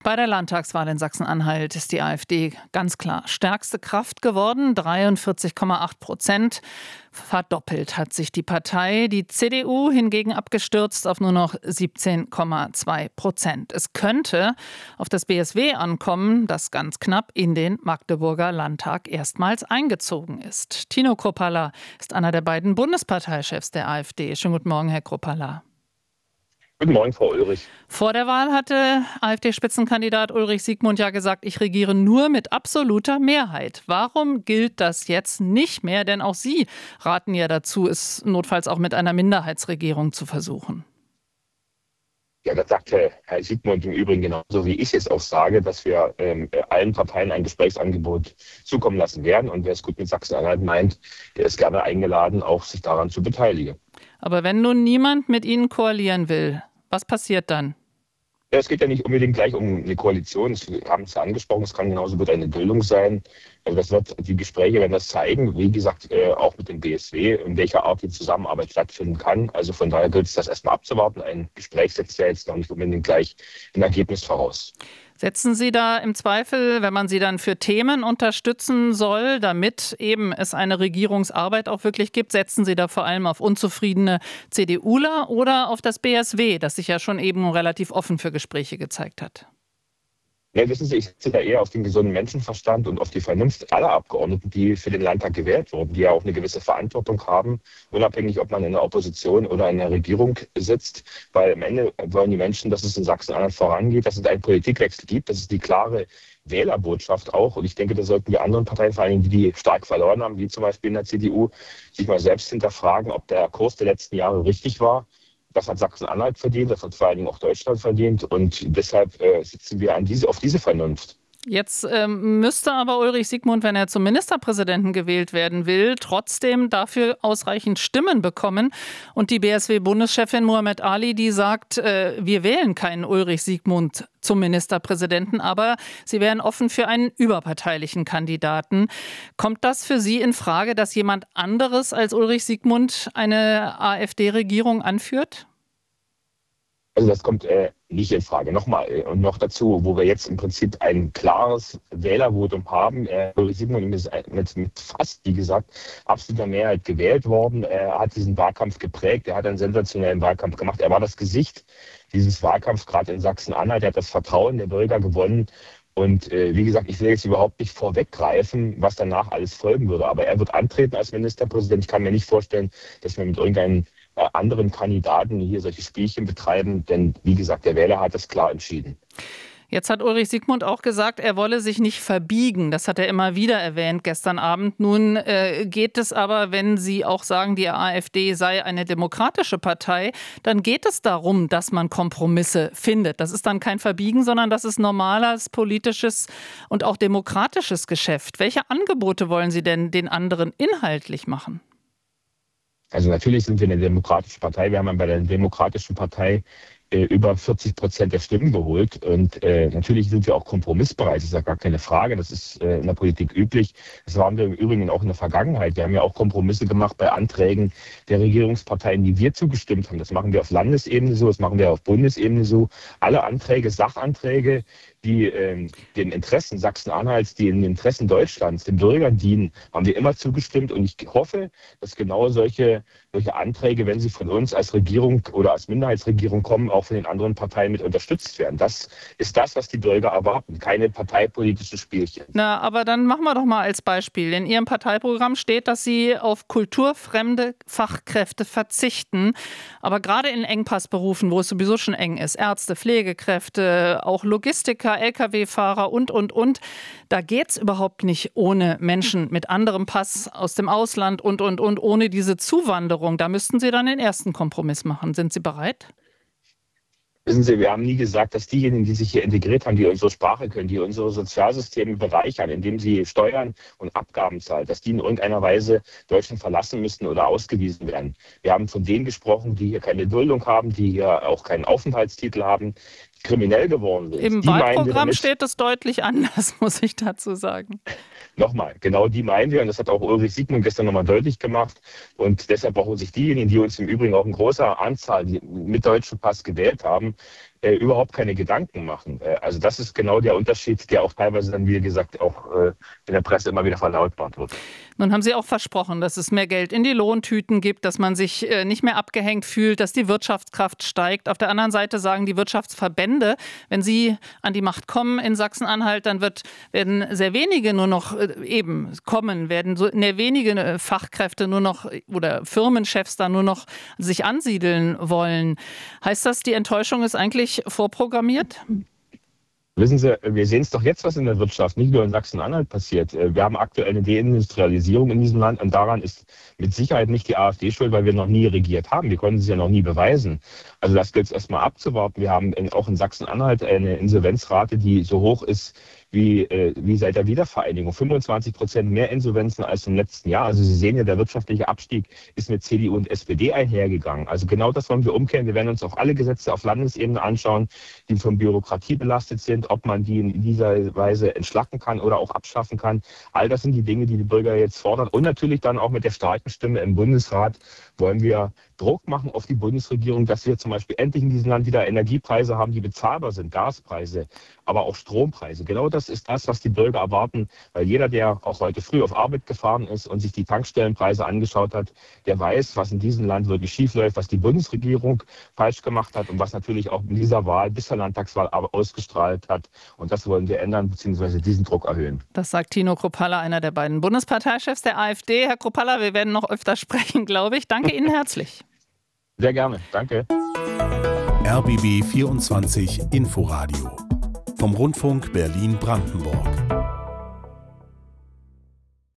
Bei der Landtagswahl in Sachsen-Anhalt ist die AfD ganz klar stärkste Kraft geworden, 43,8%. Verdoppelt hat sich die Partei. Die CDU hingegen abgestürzt auf nur noch 17,2%. Es könnte auf das BSW ankommen, das ganz knapp in den Magdeburger Landtag erstmals eingezogen ist. Tino Kruppalla ist einer der beiden Bundesparteichefs der AfD. Schönen guten Morgen, Herr Kruppalla. Guten Morgen, Frau Ulrich. Vor der Wahl hatte AfD-Spitzenkandidat Ulrich Siegmund ja gesagt, ich regiere nur mit absoluter Mehrheit. Warum gilt das jetzt nicht mehr? Denn auch Sie raten ja dazu, es notfalls auch mit einer Minderheitsregierung zu versuchen. Ja, das sagt Herr Siegmund im Übrigen genauso, wie ich es auch sage, dass wir allen Parteien ein Gesprächsangebot zukommen lassen werden. Und wer es gut mit Sachsen-Anhalt meint, der ist gerne eingeladen, auch sich daran zu beteiligen. Aber wenn nun niemand mit Ihnen koalieren will, was passiert dann? Ja, es geht ja nicht unbedingt gleich um eine Koalition. Sie haben es ja angesprochen, es kann genauso gut eine Bildung sein. Also die Gespräche werden das zeigen, wie gesagt, auch mit dem BSW, in welcher Art die Zusammenarbeit stattfinden kann. Also von daher gilt es, das erstmal abzuwarten. Ein Gespräch setzt ja jetzt noch nicht unbedingt gleich ein Ergebnis voraus. Setzen Sie da im Zweifel, wenn man Sie dann für Themen unterstützen soll, damit eben es eine Regierungsarbeit auch wirklich gibt, setzen Sie da vor allem auf unzufriedene CDUler oder auf das BSW, das sich ja schon eben relativ offen für Gespräche gezeigt hat? Ja, wissen Sie, ich setze da eher auf den gesunden Menschenverstand und auf die Vernunft aller Abgeordneten, die für den Landtag gewählt wurden, die ja auch eine gewisse Verantwortung haben, unabhängig, ob man in der Opposition oder in der Regierung sitzt. Weil am Ende wollen die Menschen, dass es in Sachsen-Anhalt vorangeht, dass es einen Politikwechsel gibt. Das ist die klare Wählerbotschaft auch. Und ich denke, da sollten die anderen Parteien, vor allem die stark verloren haben, wie zum Beispiel in der CDU, sich mal selbst hinterfragen, ob der Kurs der letzten Jahre richtig war. Das hat Sachsen-Anhalt verdient, das hat vor allen Dingen auch Deutschland verdient und deshalb sitzen wir auf diese Vernunft. Jetzt müsste aber Ulrich Siegmund, wenn er zum Ministerpräsidenten gewählt werden will, trotzdem dafür ausreichend Stimmen bekommen. Und die BSW-Bundeschefin Muhammad Ali, die sagt, wir wählen keinen Ulrich Siegmund zum Ministerpräsidenten, aber sie wären offen für einen überparteilichen Kandidaten. Kommt das für Sie in Frage, dass jemand anderes als Ulrich Siegmund eine AfD-Regierung anführt? Also das kommt nicht in Frage. Nochmal, und noch dazu, wo wir jetzt im Prinzip ein klares Wählervotum haben. Ulrich Siegmund ist mit fast, wie gesagt, absoluter Mehrheit gewählt worden. Er hat diesen Wahlkampf geprägt, er hat einen sensationellen Wahlkampf gemacht. Er war das Gesicht dieses Wahlkampfs, gerade in Sachsen-Anhalt. Er hat das Vertrauen der Bürger gewonnen. Und wie gesagt, ich will jetzt überhaupt nicht vorweggreifen, was danach alles folgen würde. Aber er wird antreten als Ministerpräsident. Ich kann mir nicht vorstellen, dass wir mit irgendeinem anderen Kandidaten hier solche Spielchen betreiben. Denn wie gesagt, der Wähler hat es klar entschieden. Jetzt hat Ulrich Siegmund auch gesagt, er wolle sich nicht verbiegen. Das hat er immer wieder erwähnt gestern Abend. Nun geht es aber, wenn Sie auch sagen, die AfD sei eine demokratische Partei, dann geht es darum, dass man Kompromisse findet. Das ist dann kein Verbiegen, sondern das ist normales politisches und auch demokratisches Geschäft. Welche Angebote wollen Sie denn den anderen inhaltlich machen? Also natürlich sind wir eine demokratische Partei. Wir haben ja bei der Demokratischen Partei über 40% der Stimmen geholt. Und natürlich sind wir auch kompromissbereit, das ist ja gar keine Frage. Das ist in der Politik üblich. Das waren wir im Übrigen auch in der Vergangenheit. Wir haben ja auch Kompromisse gemacht bei Anträgen der Regierungsparteien, die wir zugestimmt haben. Das machen wir auf Landesebene so, das machen wir auf Bundesebene so. Alle Anträge, Sachanträge, die den Interessen Sachsen-Anhalts, die den Interessen Deutschlands, den Bürgern dienen, haben wir immer zugestimmt. Und ich hoffe, dass genau solche Anträge, wenn sie von uns als Regierung oder als Minderheitsregierung kommen, auch von den anderen Parteien mit unterstützt werden. Das ist das, was die Bürger erwarten, keine parteipolitischen Spielchen. Na, aber dann machen wir doch mal als Beispiel. In Ihrem Parteiprogramm steht, dass Sie auf kulturfremde Fachkräfte verzichten. Aber gerade in Engpassberufen, wo es sowieso schon eng ist, Ärzte, Pflegekräfte, auch Logistiker, Lkw-Fahrer und. Da geht es überhaupt nicht ohne Menschen mit anderem Pass aus dem Ausland und ohne diese Zuwanderung. Da müssten Sie dann den ersten Kompromiss machen. Sind Sie bereit? Wissen Sie, wir haben nie gesagt, dass diejenigen, die sich hier integriert haben, die unsere Sprache können, die unsere Sozialsysteme bereichern, indem sie Steuern und Abgaben zahlen, dass die in irgendeiner Weise Deutschland verlassen müssten oder ausgewiesen werden. Wir haben von denen gesprochen, die hier keine Duldung haben, die hier auch keinen Aufenthaltstitel haben, kriminell geworden sind. Im Wahlprogramm steht es deutlich anders, muss ich dazu sagen. Nochmal, genau die meinen wir und das hat auch Ulrich Siegmund gestern nochmal deutlich gemacht und deshalb brauchen sich diejenigen, die uns im Übrigen auch in großer Anzahl mit deutschem Pass gewählt haben, überhaupt keine Gedanken machen. Also das ist genau der Unterschied, der auch teilweise dann, wie gesagt, auch in der Presse immer wieder verlautbart wird. Nun haben Sie auch versprochen, dass es mehr Geld in die Lohntüten gibt, dass man sich nicht mehr abgehängt fühlt, dass die Wirtschaftskraft steigt. Auf der anderen Seite sagen die Wirtschaftsverbände, wenn Sie an die Macht kommen in Sachsen-Anhalt, dann werden sehr wenige nur noch werden sehr wenige Fachkräfte nur noch oder Firmenchefs da nur noch sich ansiedeln wollen. Heißt das, die Enttäuschung ist eigentlich vorprogrammiert? Wissen Sie, wir sehen es doch jetzt, was in der Wirtschaft, nicht nur in Sachsen-Anhalt passiert. Wir haben aktuell eine Deindustrialisierung in diesem Land und daran ist mit Sicherheit nicht die AfD schuld, weil wir noch nie regiert haben. Wir konnten es ja noch nie beweisen. Also das gilt es erstmal abzuwarten. Wir haben auch in Sachsen-Anhalt eine Insolvenzrate, die so hoch ist wie seit der Wiedervereinigung. 25% mehr Insolvenzen als im letzten Jahr. Also Sie sehen ja, der wirtschaftliche Abstieg ist mit CDU und SPD einhergegangen. Also genau das wollen wir umkehren. Wir werden uns auch alle Gesetze auf Landesebene anschauen, die von Bürokratie belastet sind, ob man die in dieser Weise entschlacken kann oder auch abschaffen kann. All das sind die Dinge, die die Bürger jetzt fordern. Und natürlich dann auch mit der starken Stimme im Bundesrat wollen wir Druck machen auf die Bundesregierung, dass wir zum Beispiel endlich in diesem Land wieder Energiepreise haben, die bezahlbar sind, Gaspreise, aber auch Strompreise. Genau das ist das, was die Bürger erwarten, weil jeder, der auch heute früh auf Arbeit gefahren ist und sich die Tankstellenpreise angeschaut hat, der weiß, was in diesem Land wirklich schief läuft, was die Bundesregierung falsch gemacht hat und was natürlich auch in dieser Wahl bis zur Landtagswahl aber ausgestrahlt hat. Und das wollen wir ändern bzw. diesen Druck erhöhen. Das sagt Tino Kruppalla, einer der beiden Bundesparteichefs der AfD. Herr Kruppalla, wir werden noch öfter sprechen, glaube ich. Danke Ihnen herzlich. Sehr gerne, danke. RBB 24 Inforadio vom Rundfunk Berlin-Brandenburg.